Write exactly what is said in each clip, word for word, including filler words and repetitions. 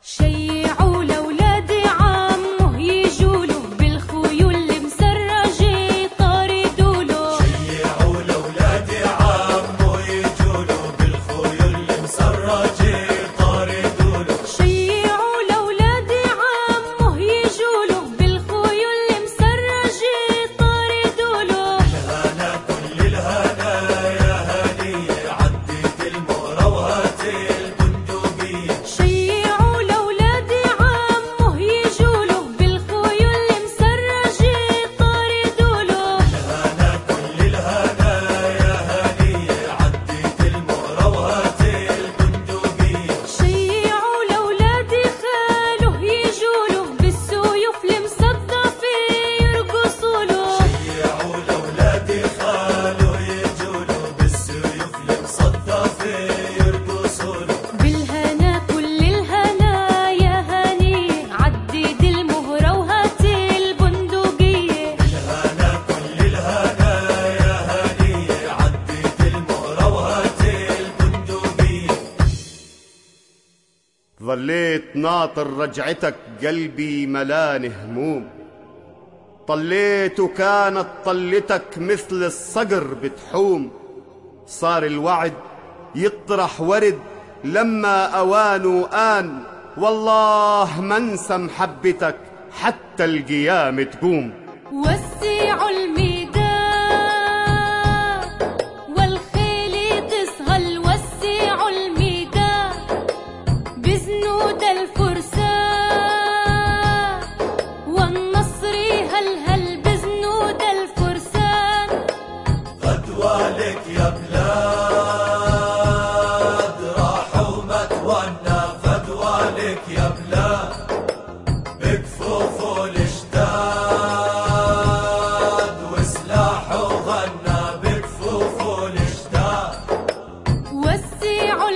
شيعوا لولاد عمه يجوله بالخيول مسرجة طاردوا له. شيعوا لولاد عمه يجوله بالخيول مسرجة طاردوا له. شيعوا لولاد عمه يجوله بالخيول مسرجة طاردوا له. الهنا كل الهنا يا هنية عدت المهرة وهات البندقية. شيعوا لولاد عمه يجوله بالخيول مسرجة طاردوا له. الهنا كل الهنا يا هنية عدت المهرة وهات البندقية. شيعوا لولاد خاله يجوله بالسيوف المصدفة يرقصوا له. شيعوا لولاد خاله يجوله بالسيوف المصدفة يرقصوا له. بالهنا كل الهنا يا هني عدد المهرة وهات البندقية. الهنا كل الهنا يا هنية عدت المهرة وهات البندقية. ظليت ناطر رجعتك قلبي ملان هموم، طليت وكانت طلتك مثل الصقر بتحوم. صار الوعد يطرح ورد لما أوانه آن، والله ما انسى محبتك حتى القيام تقوم. وسعوا الميدان والخيل تسهل، وسعوا الميدان بزنود الفرسان، والنصر هلهل بزنود الفرسان. غدوالك يا بلاد راحوا ما تونا، غدوالك يا بلاد بكفوف الاشداد وسلاحه غنى بكفوف الاشداد. وسعوا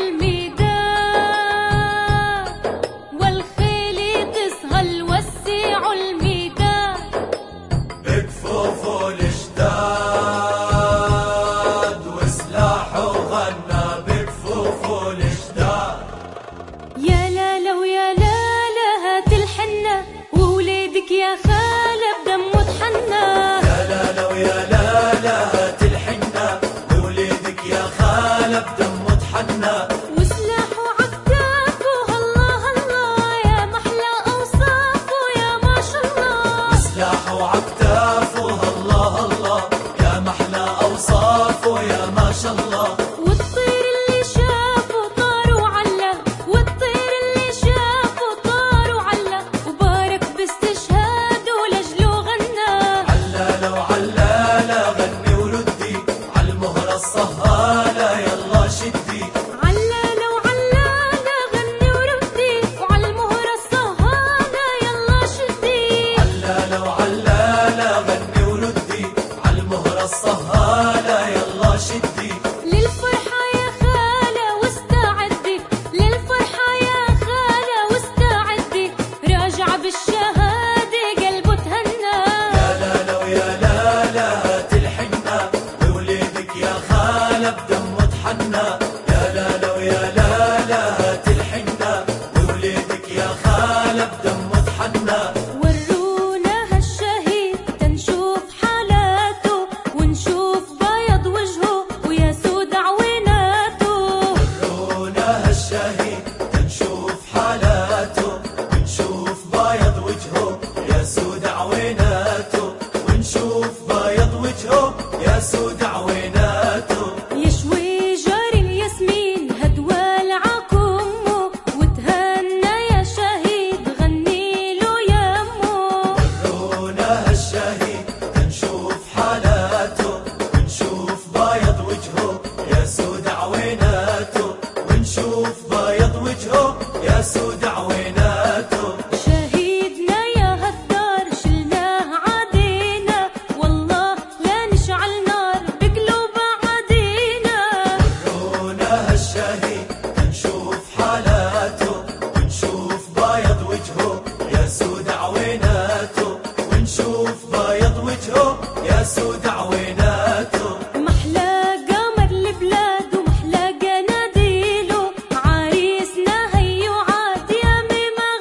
الميدان والخيل تسهل، وسعوا الميدان بكفوف الاشداد وسلاحه غنى بكفوف الاشداد. يا لالا ويا لالا هات الحنة، وولادك يا خالة بدمه تحنى. يا لالا ويا لالا هات الحنة، ووليدك يا خالة بدمه تحنى. وسلاحه عكتافه الله الله يا محلى أوصافه يا ما شاء الله. سلاحه وعكتافه الله الله يا محلى أوصافه يا ما شاء الله. والطير اللي شافه طار وعلى، والطير اللي شافه طار وعلى، وبارك باستشهاده لجله غنى. علالة وعلالة غني وردي عالمهرة الصهالة يلا شدي. علالة وعلالة غني وردي، وعالمهرة الصهالة يلا شدي. علالة وعلالة غني وردي عالمهرة الصهالة يلا شدي. للفرحة يا خالة واستعدي، للفرحة يا خالة واستعدي، راجعة بالشهادة قلبه تهنى. يا لالا ويا لالا هات الحنة، ووليدك يا خالة بدمه تحنى. يا لالا ويا لالا هات الحنة، ووليدك يا خالة بدمه تحنى. ورونا هالشهيد تنشوف حالاته، ونشوف بيض وجهه ويا سود عويناته. ورونا هالشهيد تنشوف حالاته، ونشوف بيض وجهه يا سود عويناته. ونشوف بيض وجهه يا سود عويناته. يشوي جار الياسمين هدوال عكمه، وتهنى يا شهيد غني له يمه. ورونا هالشهيد تنشوف حالاته، ونشوف بيض وجهه يا سود عويناته. ونشوف بيض وجهه يا سود عويناته. شهيدنا يا هالدار شلناه عادينا، والله لا نشعل نار بقلوب عادينا. ورونا هالشهيد تنشوف حالاته، ونشوف بيض وجهه يا سود عويناته. ونشوف بيض وجهه يا سود عويناته. محلى قمر البلاد ومحلى قناديله، عريسنا هيو عاد يا ميمة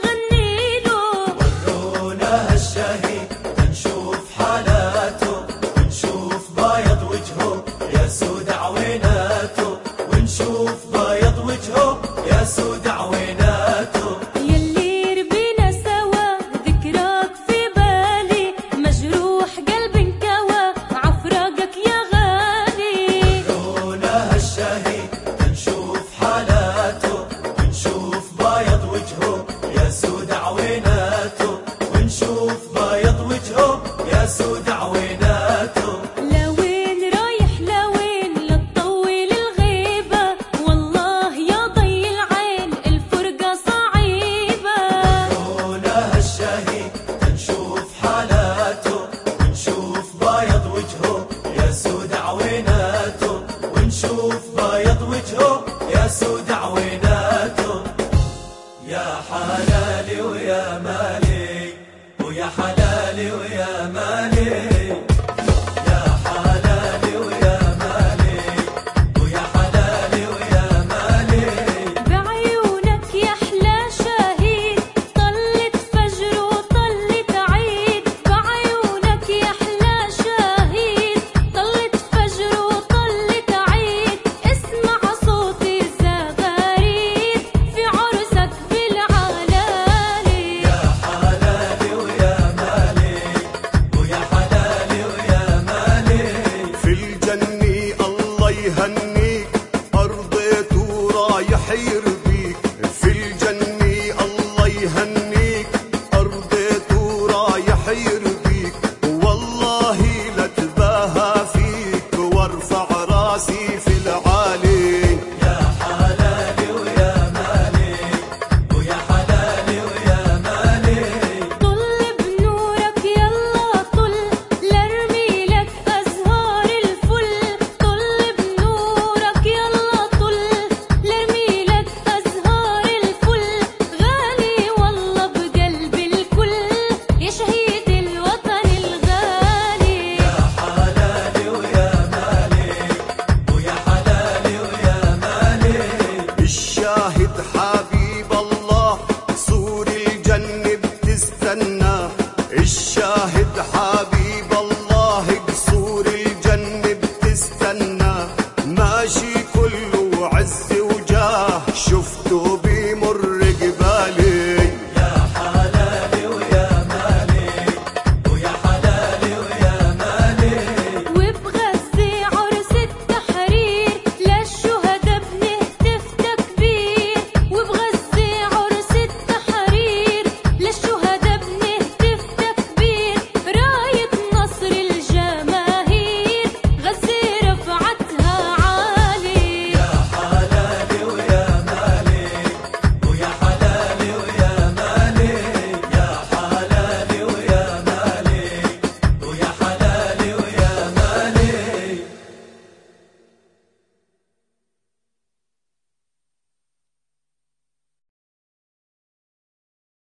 حلالي ويا مالي ويا حلالي ويا مالي